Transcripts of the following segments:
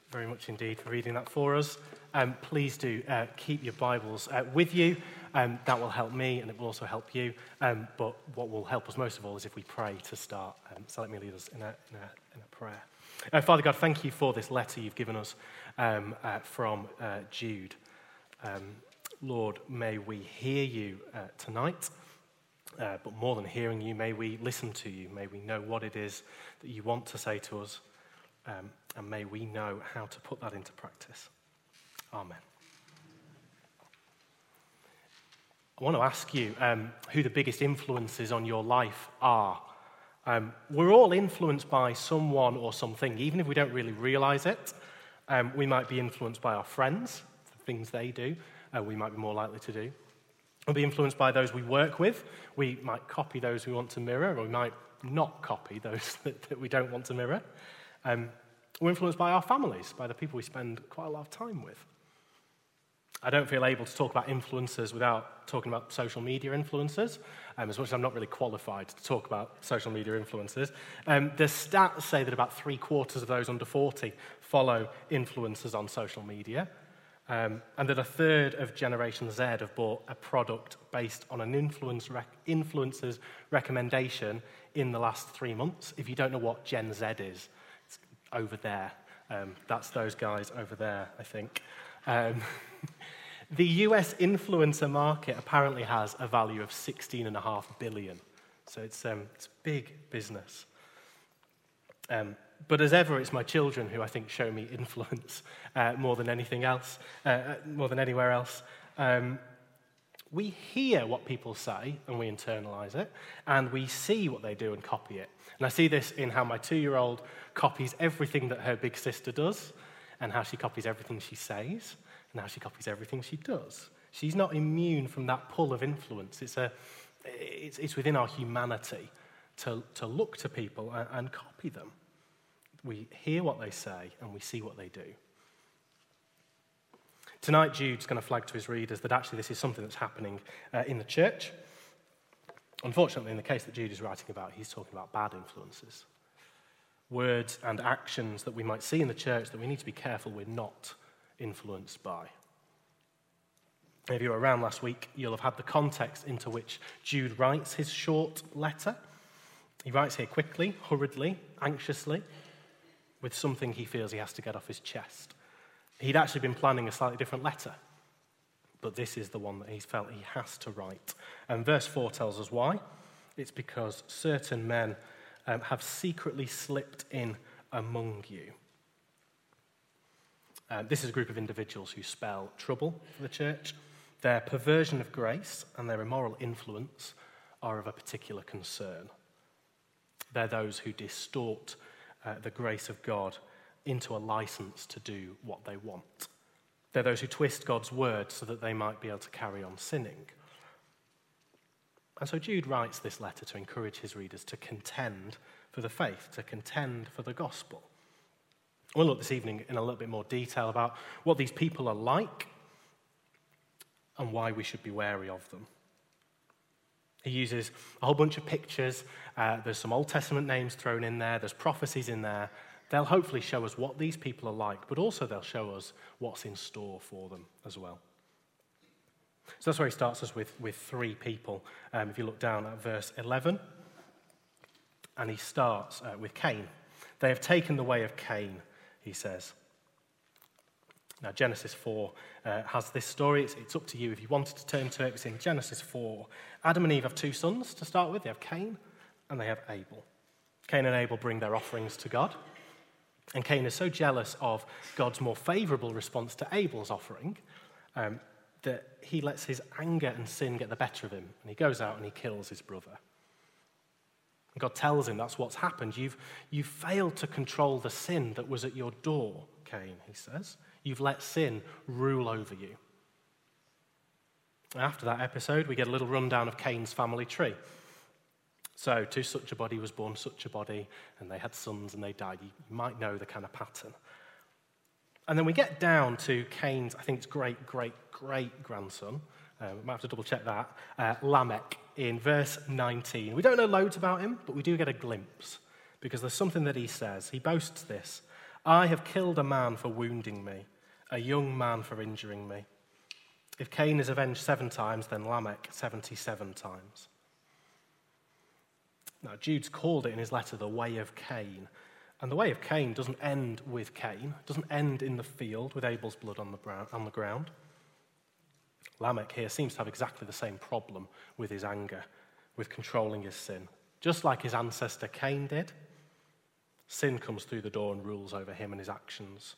very much indeed for reading that for us. Please do keep your Bibles with you. That will help me and it will also help you. But what will help us most of all is if we pray to start. So let me lead us in a prayer. Father God, thank you for this letter you've given us from Jude. Lord, may we hear you tonight. But more than hearing you, may we listen to you. May we know what it is that you want to say to us. And may we know how to put that into practice. Amen. I want to ask you who the biggest influences on your life are. We're all influenced by someone or something, even if we don't really realize it. We might be influenced by our friends, the things they do, we might be more likely to do. We'll be influenced by those we work with. We might copy those we want to mirror, or we might not copy those that we don't want to mirror. We're influenced by our families, by the people we spend quite a lot of time with. I don't feel able to talk about influencers without talking about social media influencers, as much as I'm not really qualified to talk about social media influencers. The stats say that about 3/4 of those under 40 follow influencers on social media, and that 1/3 of Generation Z have bought a product based on an influencer's recommendation in the last 3 months. If you don't know what Gen Z is, it's over there. That's those guys over there, I think. The US influencer market apparently has a value of $16.5 billion. So it's big business. But as ever, it's my children who I think show me influence more than anything else, more than anywhere else. We hear what people say and we internalize it, and we see what they do and copy it. And I see this in how my 2-year-old copies everything that her big sister does, and how she copies everything she says, and how she copies everything she does. She's not immune from that pull of influence. It's within our humanity to look to people and copy them. We hear what they say and we see what they do. Tonight, Jude's going to flag to his readers that actually this is something that's happening in the church. Unfortunately, in the case that Jude is writing about, he's talking about bad influences. Words and actions that we might see in the church that we need to be careful we're not influenced by. If you were around last week, you'll have had the context into which Jude writes his short letter. He writes here quickly, hurriedly, anxiously, with something he feels he has to get off his chest. He'd actually been planning a slightly different letter, but this is the one that he's felt he has to write. And verse 4 tells us why. It's because certain men have secretly slipped in among you. This is a group of individuals who spell trouble for the church. Their perversion of grace and their immoral influence are of a particular concern. They're those who distort the grace of God into a license to do what they want. They're those who twist God's word so that they might be able to carry on sinning. And so Jude writes this letter to encourage his readers to contend for the faith, to contend for the gospel. We'll look this evening in a little bit more detail about what these people are like and why we should be wary of them. He uses a whole bunch of pictures. There's some Old Testament names thrown in there. There's prophecies in there. They'll hopefully show us what these people are like, but also they'll show us what's in store for them as well. So that's where he starts us with 3 people. If you look down at verse 11, and he starts with Cain. They have taken the way of Cain, he says. Now, Genesis 4 has this story. It's up to you if you wanted to turn to it. It's in Genesis 4. Adam and Eve have 2 sons to start with. They have Cain and they have Abel. Cain and Abel bring their offerings to God. And Cain is so jealous of God's more favorable response to Abel's offering that he lets his anger and sin get the better of him. And he goes out and he kills his brother. And God tells him that's what's happened. You've failed to control the sin that was at your door, Cain, he says. You've let sin rule over you. After that episode, we get a little rundown of Cain's family tree. So, to such a body was born such a body, and they had sons and they died. You might know the kind of pattern. And then we get down to Cain's, I think it's great-great-great-grandson. We might have to double-check that. Lamech, in verse 19. We don't know loads about him, but we do get a glimpse, because there's something that he says. He boasts this. I have killed a man for wounding me, a young man for injuring me. If Cain is avenged 7 times, then Lamech 77 times. Now, Jude's called it in his letter the way of Cain. And the way of Cain doesn't end with Cain. It doesn't end in the field with Abel's blood on the ground. Lamech here seems to have exactly the same problem with his anger, with controlling his sin. Just like his ancestor Cain did, sin comes through the door and rules over him and his actions.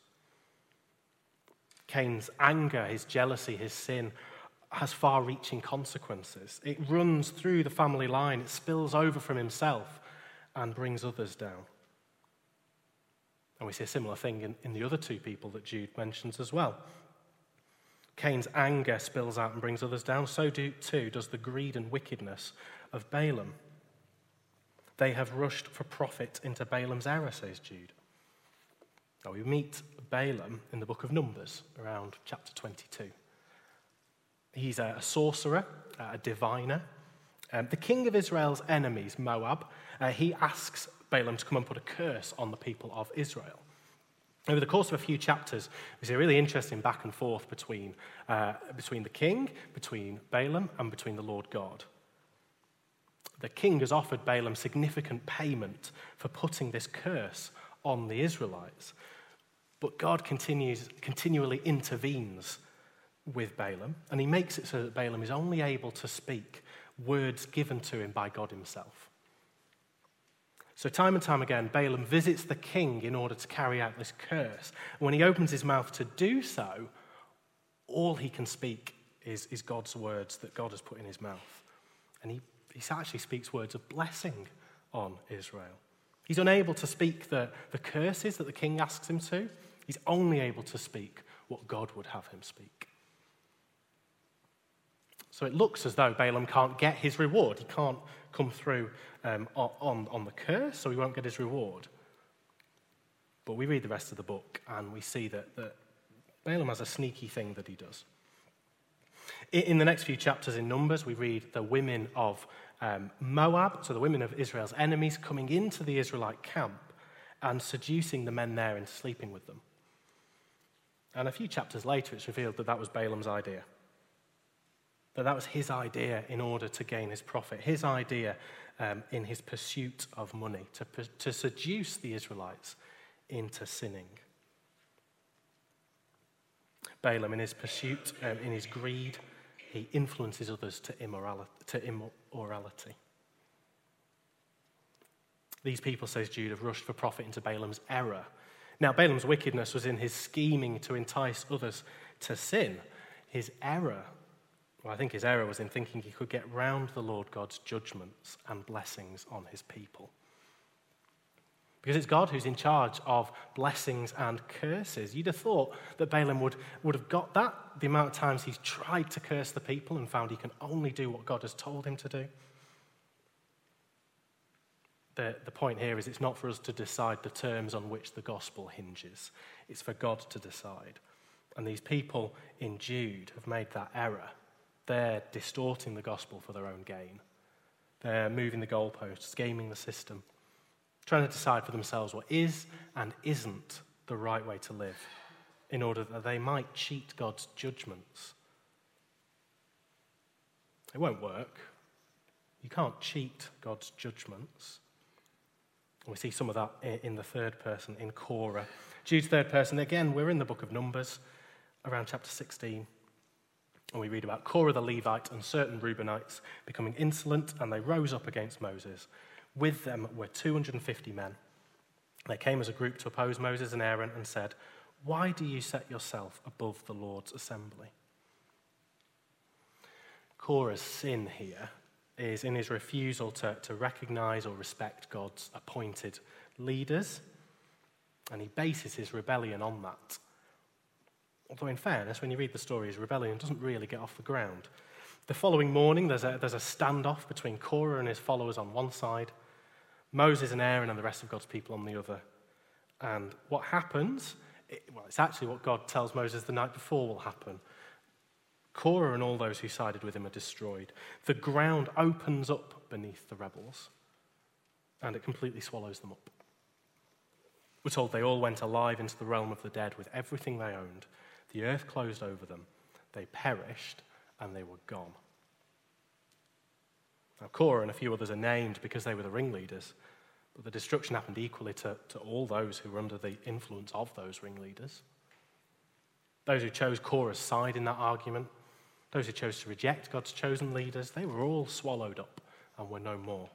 Cain's anger, his jealousy, his sin has far-reaching consequences. It runs through the family line, it spills over from himself and brings others down. And we see a similar thing in the other 2 people that Jude mentions as well. Cain's anger spills out and brings others down, so too does the greed and wickedness of Balaam. They have rushed for profit into Balaam's error, says Jude. Now, we meet Balaam in the book of Numbers, around chapter 22. He's a sorcerer, a diviner. The king of Israel's enemies, Moab, he asks Balaam to come and put a curse on the people of Israel. Over the course of a few chapters, we see a really interesting back and forth between the king, between Balaam, and between the Lord God. The king has offered Balaam significant payment for putting this curse on the Israelites. But God continually intervenes with Balaam, and he makes it so that Balaam is only able to speak words given to him by God himself. So time and time again, Balaam visits the king in order to carry out this curse. And when he opens his mouth to do so, all he can speak is God's words that God has put in his mouth. And he actually speaks words of blessing on Israel. He's unable to speak the curses that the king asks him to. He's only able to speak what God would have him speak. So it looks as though Balaam can't get his reward. He can't come through on the curse, so he won't get his reward. But we read the rest of the book, and we see that Balaam has a sneaky thing that he does. In the next few chapters in Numbers, we read the women of Moab, so the women of Israel's enemies, coming into the Israelite camp and seducing the men there into sleeping with them. And a few chapters later, it's revealed that was Balaam's idea. That was his idea in order to gain his profit, his idea in his pursuit of money, to seduce the Israelites into sinning. Balaam, in his pursuit, in his greed, he influences others to immorality. These people, says Jude, have rushed for profit into Balaam's error. Now, Balaam's wickedness was in his scheming to entice others to sin. His error was in thinking he could get round the Lord God's judgments and blessings on his people. Because it's God who's in charge of blessings and curses. You'd have thought that Balaam would have got that, the amount of times he's tried to curse the people and found he can only do what God has told him to do. The point here is it's not for us to decide the terms on which the gospel hinges. It's for God to decide. And these people in Jude have made that error. They're distorting the gospel for their own gain. They're moving the goalposts, gaming the system, trying to decide for themselves what is and isn't the right way to live in order that they might cheat God's judgments. It won't work. You can't cheat God's judgments. We see some of that in the third person, in Korah. Jude's third person, again, we're in the book of Numbers, around chapter 16. And we read about Korah the Levite and certain Reubenites becoming insolent, and they rose up against Moses. With them were 250 men. They came as a group to oppose Moses and Aaron and said, "Why do you set yourself above the Lord's assembly?" Korah's sin here is in his refusal to recognize or respect God's appointed leaders, and he bases his rebellion on that. Although in fairness, when you read the story, his rebellion doesn't really get off the ground. The following morning, there's a standoff between Korah and his followers on one side, Moses and Aaron and the rest of God's people on the other. And what happens, it's actually what God tells Moses the night before will happen. Korah and all those who sided with him are destroyed. The ground opens up beneath the rebels, and it completely swallows them up. We're told they all went alive into the realm of the dead with everything they owned. The earth closed over them. They perished and they were gone. Now, Korah and a few others are named because they were the ringleaders, but the destruction happened equally to all those who were under the influence of those ringleaders. Those who chose Korah's side in that argument, those who chose to reject God's chosen leaders, they were all swallowed up and were no more.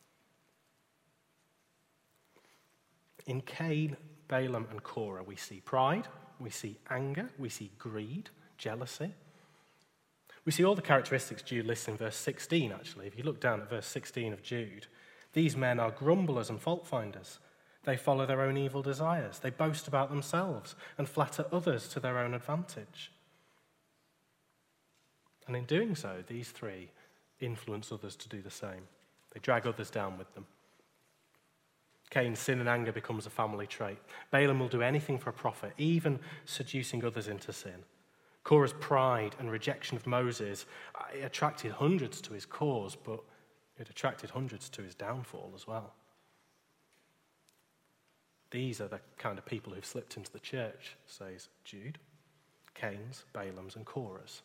In Cain, Balaam, and Korah, we see pride, we see anger, we see greed, jealousy. We see all the characteristics Jude lists in verse 16, actually. If you look down at verse 16 of Jude, these men are grumblers and fault finders. They follow their own evil desires. They boast about themselves and flatter others to their own advantage. And in doing so, these three influence others to do the same. They drag others down with them. Cain's sin and anger becomes a family trait. Balaam will do anything for a profit, even seducing others into sin. Korah's pride and rejection of Moses attracted hundreds to his cause, but it attracted hundreds to his downfall as well. These are the kind of people who've slipped into the church, says Jude. Cain's, Balaam's, and Korah's.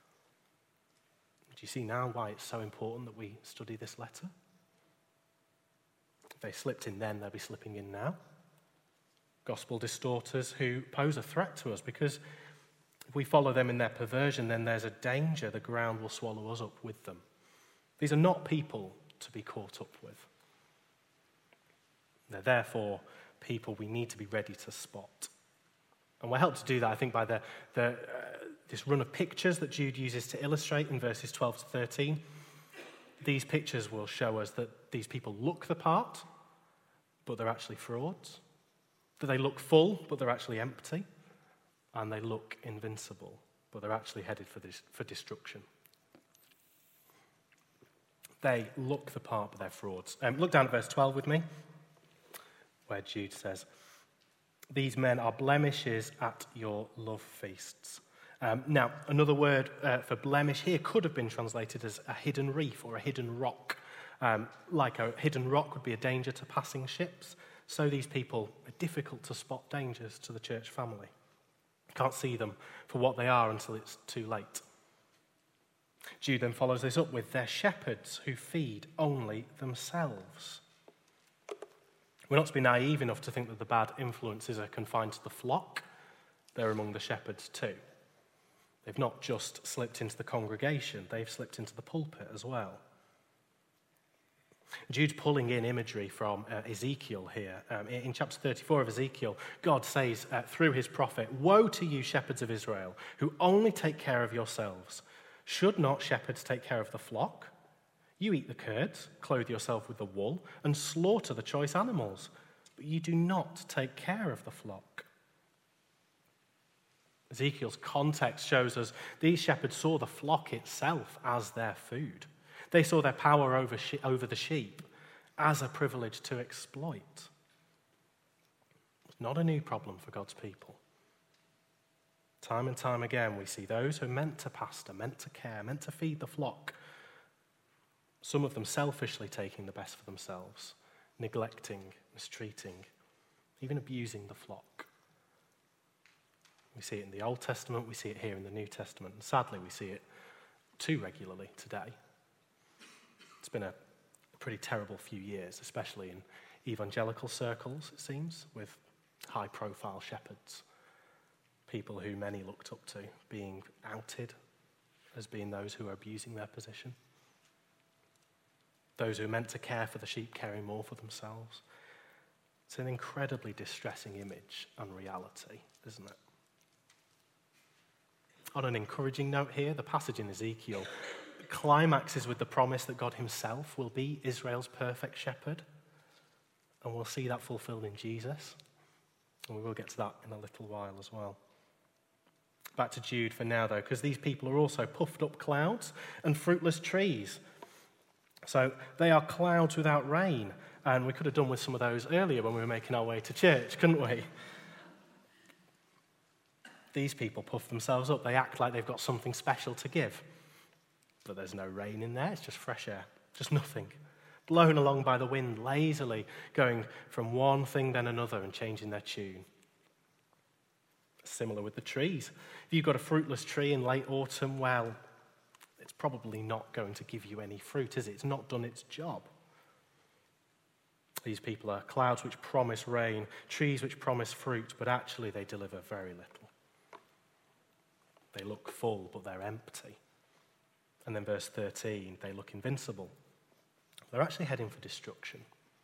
Do you see now why it's so important that we study this letter? If they slipped in then, they'll be slipping in now. Gospel distorters who pose a threat to us, because if we follow them in their perversion, then there's a danger the ground will swallow us up with them. These are not people to be caught up with. They're therefore people we need to be ready to spot. And we're helped to do that, I think, by this run of pictures that Jude uses to illustrate in verses 12 to 13. These pictures will show us that these people look the part, but they're actually frauds. That they look full, but they're actually empty. And they look invincible, but they're actually headed for destruction. They look the part, but they're frauds. Look down at verse 12 with me, where Jude says, "These men are blemishes at your love feasts." Now, another word for blemish here could have been translated as a hidden reef or a hidden rock. Like a hidden rock would be a danger to passing ships, so these people are difficult to spot dangers to the church family. You can't see them for what they are until it's too late. Jude then follows this up with "their shepherds who feed only themselves." We're not to be naive enough to think that the bad influences are confined to the flock. They're among the shepherds too. They've not just slipped into the congregation, they've slipped into the pulpit as well. Jude's pulling in imagery from Ezekiel here. In chapter 34 of Ezekiel, God says through his prophet, "Woe to you, shepherds of Israel, who only take care of yourselves. Should not shepherds take care of the flock? You eat the curds, clothe yourself with the wool, and slaughter the choice animals, but you do not take care of the flock." Ezekiel's context shows us these shepherds saw the flock itself as their food. They saw their power over the sheep as a privilege to exploit. It's not a new problem for God's people. Time and time again, we see those who are meant to pastor, meant to care, meant to feed the flock, some of them selfishly taking the best for themselves, neglecting, mistreating, even abusing the flock. We see it in the Old Testament, we see it here in the New Testament, and sadly we see it too regularly today. It's been a pretty terrible few years, especially in evangelical circles, it seems, with high-profile shepherds, people who many looked up to, being outed as being those who are abusing their position. Those who are meant to care for the sheep caring more for themselves. It's an incredibly distressing image and reality, isn't it? On an encouraging note here, the passage in Ezekiel climaxes with the promise that God himself will be Israel's perfect shepherd. And we'll see that fulfilled in Jesus. And we will get to that in a little while as well. Back to Jude for now, though, because these people are also puffed up clouds and fruitless trees. So they are clouds without rain. And we could have done with some of those earlier when we were making our way to church, couldn't we? These people puff themselves up. They act like they've got something special to give. But there's no rain in there. It's just fresh air. Just nothing. blown along by the wind, lazily going from one thing then another and changing their tune. Similar with the trees. If you've got a fruitless tree in late autumn, well, it's probably not going to give you any fruit, is it? It's not done its job. These people are clouds which promise rain, trees which promise fruit, but actually they deliver very little. They look full, but they're empty. And then verse 13, they look invincible. They're actually heading for destruction.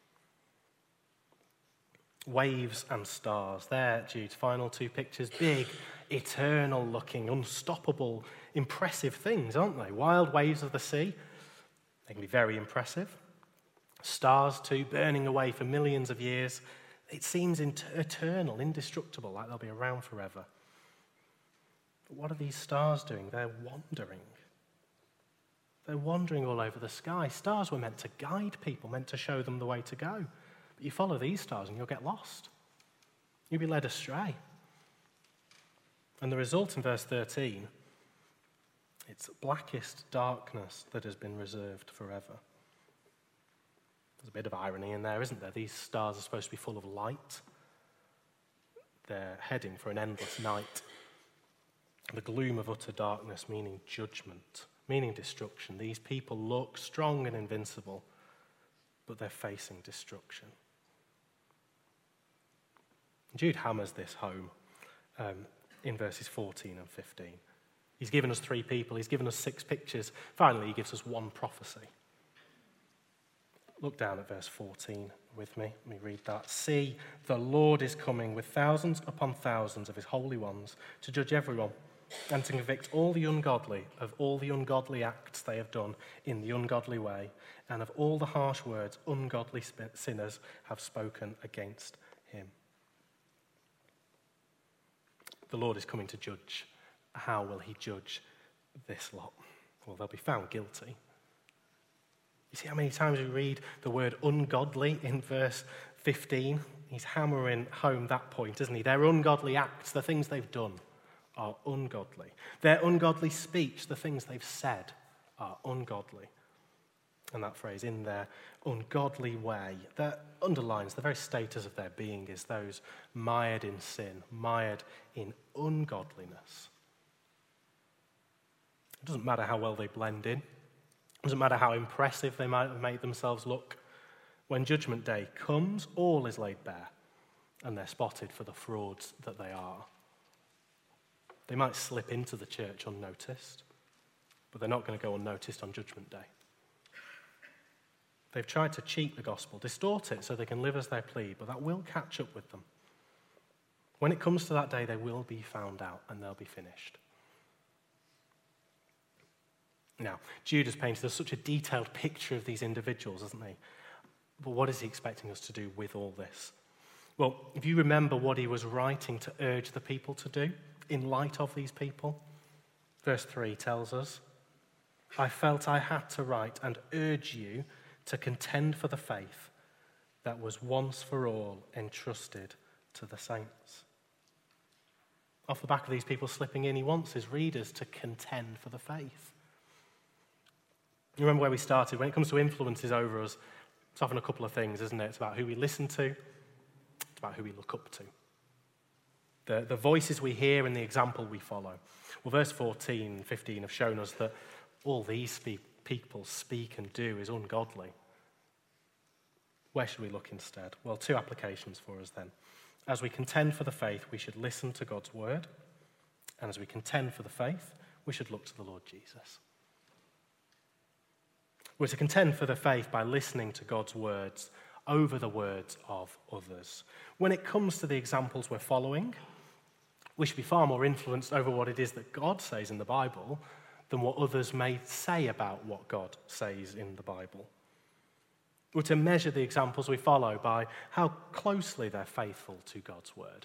Waves and stars, they're Jude's final two pictures. Big, eternal looking, unstoppable, impressive things, aren't they? Wild waves of the sea, they can be very impressive. Stars too, burning away for millions of years. It seems eternal, indestructible, like they'll be around forever. But what are these stars doing? They're wandering. They're wandering all over the sky. Stars were meant to guide people, meant to show them the way to go. But you follow these stars and you'll get lost. You'll be led astray. And the result in verse 13, it's blackest darkness that has been reserved forever. There's a bit of irony in there, isn't there? These stars are supposed to be full of light. They're heading for an endless night. The gloom of utter darkness, meaning judgment, meaning destruction. These people look strong and invincible, but they're facing destruction. Jude hammers this home in verses 14 and 15. He's given us 3 people, he's given us 6 pictures. Finally, he gives us one prophecy. Look down at verse 14 with me. Let me read that. See, the Lord is coming with thousands upon thousands of his holy ones to judge everyone and to convict all the ungodly of all the ungodly acts they have done in the ungodly way and of all the harsh words ungodly sinners have spoken against him. The Lord is coming to judge. How will he judge this lot? Well, they'll be found guilty. You see how many times we read the word ungodly in verse 15? He's hammering home that point, isn't he? Their ungodly acts, the things they've done, are ungodly. Their ungodly speech, the things they've said, are ungodly. And that phrase, in their ungodly way, that underlines the very status of their being is those mired in sin, mired in ungodliness. It doesn't matter how well they blend in. It doesn't matter how impressive they might have made themselves look. When Judgment Day comes, all is laid bare, and they're spotted for the frauds that they are. They might slip into the church unnoticed, but they're not going to go unnoticed on Judgment Day. They've tried to cheat the gospel, distort it so they can live as they please, but that will catch up with them. When it comes to that day, they will be found out and they'll be finished. Now, Jude has painted us such a detailed picture of these individuals, hasn't he? But what is he expecting us to do with all this? Well, if you remember what he was writing to urge the people to do in light of these people, verse 3 tells us, I felt I had to write and urge you to contend for the faith that was once for all entrusted to the saints. Off the back of these people slipping in, he wants his readers to contend for the faith. You remember where we started? When it comes to influences over us, it's often a couple of things, isn't it? It's about who we listen to, it's about who we look up to. The voices we hear and the example we follow. Well, verse 14 and 15 have shown us that all these people speak and do is ungodly. Where should we look instead? Well, 2 applications for us then. As we contend for the faith, we should listen to God's word. And as we contend for the faith, we should look to the Lord Jesus. We're to contend for the faith by listening to God's words over the words of others. When it comes to the examples we're following, we should be far more influenced over what it is that God says in the Bible than what others may say about what God says in the Bible. We're to measure the examples we follow by how closely they're faithful to God's word.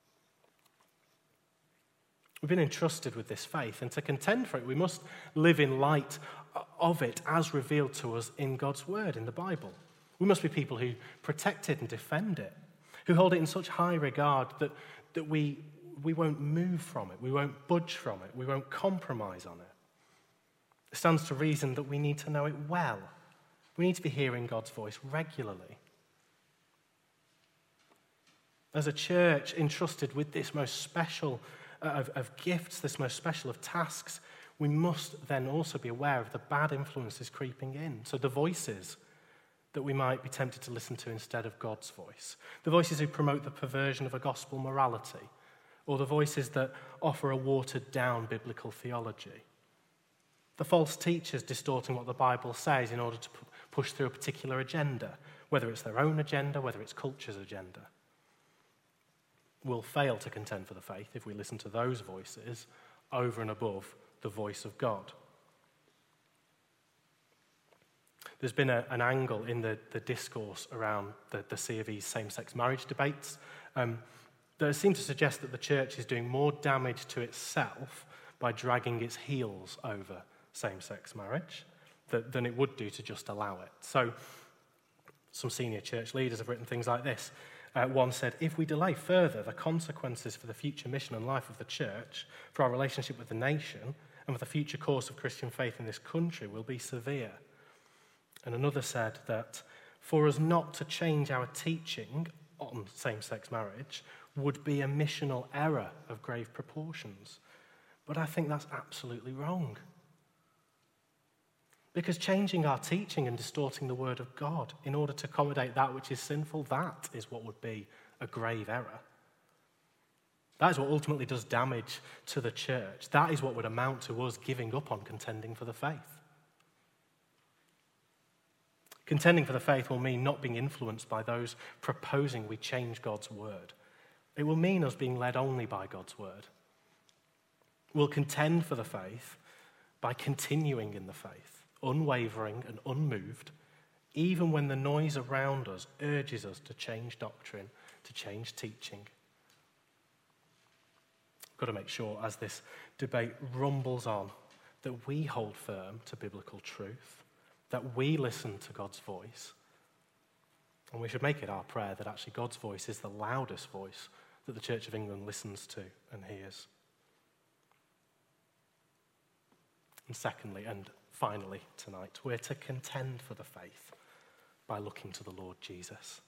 We've been entrusted with this faith, and to contend for it, we must live in light of it as revealed to us in God's word, in the Bible. We must be people who protect it and defend it, who hold it in such high regard that we won't move from it, we won't budge from it, we won't compromise on it. It stands to reason that we need to know it well, We need to be hearing God's voice regularly. As a church entrusted with this most special of gifts, this most special of tasks, we must then also be aware of the bad influences creeping in. So the voices that we might be tempted to listen to instead of God's voice. The voices who promote the perversion of a gospel morality, or the voices that offer a watered-down biblical theology. The false teachers distorting what the Bible says in order to push through a particular agenda, whether it's their own agenda, whether it's culture's agenda. We'll fail to contend for the faith if we listen to those voices over and above the voice of God. There's been an angle in the discourse around the C of E's same-sex marriage debates that seem to suggest that the church is doing more damage to itself by dragging its heels over same-sex marriage than it would do to just allow it. So some senior church leaders have written things like this. One said, if we delay further, the consequences for the future mission and life of the church, for our relationship with the nation, and for the future course of Christian faith in this country will be severe. And another said that for us not to change our teaching on same-sex marriage would be a missional error of grave proportions. But I think that's absolutely wrong. Because changing our teaching and distorting the word of God in order to accommodate that which is sinful, that is what would be a grave error. That is what ultimately does damage to the church. That is what would amount to us giving up on contending for the faith. Contending for the faith will mean not being influenced by those proposing we change God's word. It will mean us being led only by God's word. We'll contend for the faith by continuing in the faith, unwavering and unmoved, even when the noise around us urges us to change doctrine, to change teaching. We've got to make sure, as this debate rumbles on, that we hold firm to biblical truth, that we listen to God's voice. And we should make it our prayer that actually God's voice is the loudest voice that the Church of England listens to and hears. And secondly, and finally tonight, we're to contend for the faith by looking to the Lord Jesus.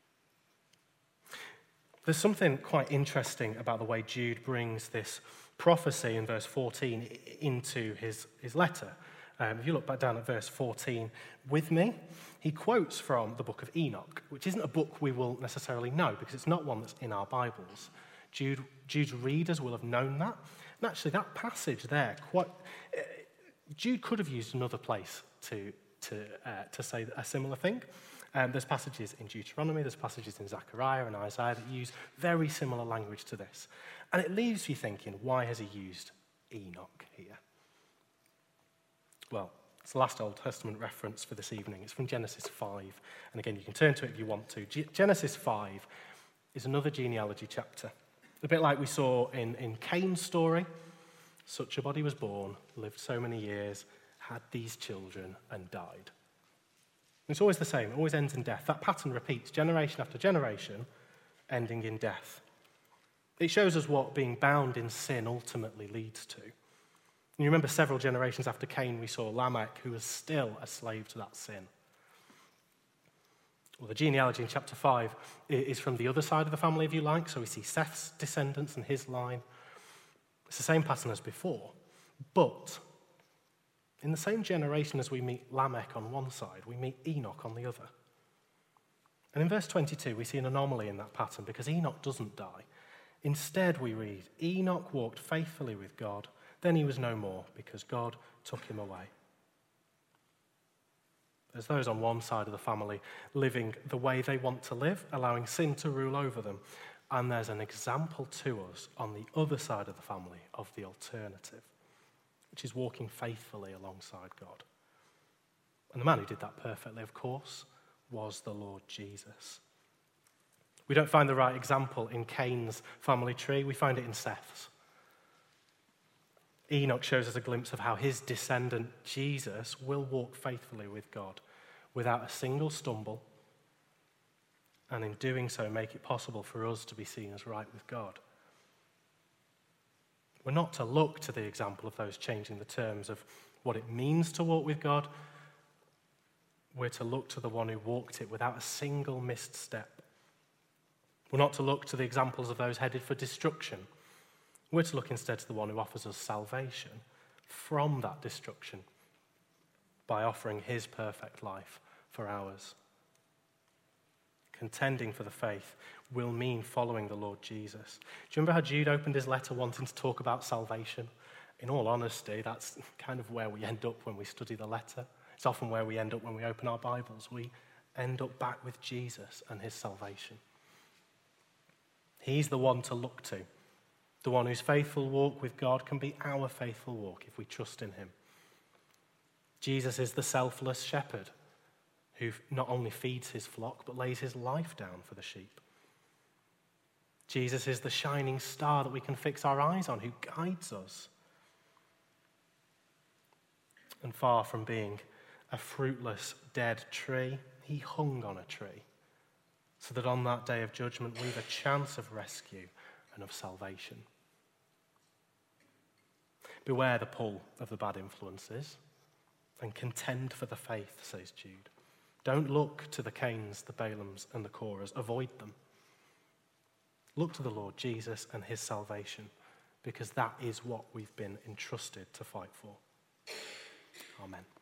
There's something quite interesting about the way Jude brings this prophecy in verse 14 into his letter. If you look back down at verse 14 with me, he quotes from the book of Enoch, which isn't a book we will necessarily know because it's not one that's in our Bibles. Jude's readers will have known that. And actually, that passage there, Jude could have used another place to say a similar thing. There's passages in Deuteronomy, there's passages in Zechariah and Isaiah that use very similar language to this. And it leaves you thinking, why has he used Enoch here? Well, it's the last Old Testament reference for this evening. It's from Genesis 5. And again, you can turn to it if you want to. Genesis 5 is another genealogy chapter. A bit like we saw in Cain's story. Such a body was born, lived so many years, had these children, and died. It's always the same. It always ends in death. That pattern repeats generation after generation, ending in death. It shows us what being bound in sin ultimately leads to. And you remember several generations after Cain, we saw Lamech, who was still a slave to that sin. Well, the genealogy in chapter 5 is from the other side of the family, if you like. So we see Seth's descendants and his line. It's the same pattern as before. But in the same generation as we meet Lamech on one side, we meet Enoch on the other. And in verse 22, we see an anomaly in that pattern because Enoch doesn't die. Instead, we read, Enoch walked faithfully with God. Then he was no more because God took him away. There's those on one side of the family living the way they want to live, allowing sin to rule over them. And there's an example to us on the other side of the family of the alternative, which is walking faithfully alongside God. And the man who did that perfectly, of course, was the Lord Jesus. We don't find the right example in Cain's family tree. We find it in Seth's. Enoch shows us a glimpse of how his descendant, Jesus, will walk faithfully with God without a single stumble, and in doing so make it possible for us to be seen as right with God. We're not to look to the example of those changing the terms of what it means to walk with God, We're to look to the one who walked it without a single missed step. We're not to look to the examples of those headed for destruction. We're to look instead to the one who offers us salvation from that destruction by offering his perfect life for ours. Contending for the faith will mean following the Lord Jesus. Do you remember how Jude opened his letter wanting to talk about salvation? In all honesty, that's kind of where we end up when we study the letter. It's often where we end up when we open our Bibles. We end up back with Jesus and his salvation. He's the one to look to, the one whose faithful walk with God can be our faithful walk if we trust in him. Jesus is the selfless shepherd who not only feeds his flock but lays his life down for the sheep. Jesus is the shining star that we can fix our eyes on, who guides us. And far from being a fruitless, dead tree, he hung on a tree so that on that day of judgment we've a chance of rescue and of salvation. Beware the pull of the bad influences and contend for the faith, says Jude. Don't look to the Cains, the Balaams, and the Korahs. Avoid them. Look to the Lord Jesus and his salvation, because that is what we've been entrusted to fight for. Amen.